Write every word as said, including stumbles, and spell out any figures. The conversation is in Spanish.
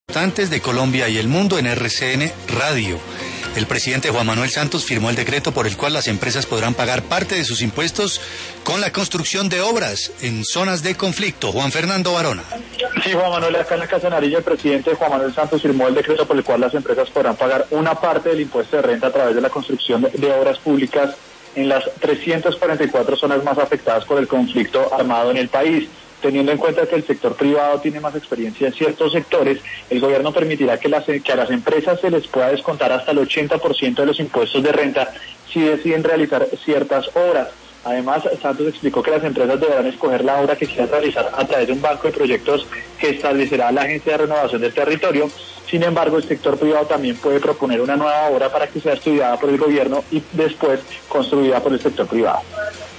Importantes de Colombia y el mundo en R C N Radio. El presidente Juan Manuel Santos firmó el decreto por el cual las empresas podrán pagar parte de sus impuestos con la construcción de obras en zonas de conflicto. Juan Fernando Varona. Sí, Juan Manuel, acá en la Casa de Nariño, el presidente Juan Manuel Santos firmó el decreto por el cual las empresas podrán pagar una parte del impuesto de renta a través de la construcción de obras públicas en las trescientas cuarenta y cuatro zonas más afectadas por el conflicto armado en el país. Teniendo en cuenta que el sector privado tiene más experiencia en ciertos sectores, el gobierno permitirá que, las, que a las empresas se les pueda descontar hasta el ochenta por ciento de los impuestos de renta si deciden realizar ciertas obras. Además, Santos explicó que las empresas deberán escoger la obra que quieran realizar a través de un banco de proyectos que establecerá la Agencia de Renovación del Territorio. Sin embargo, el sector privado también puede proponer una nueva obra para que sea estudiada por el gobierno y después construida por el sector privado.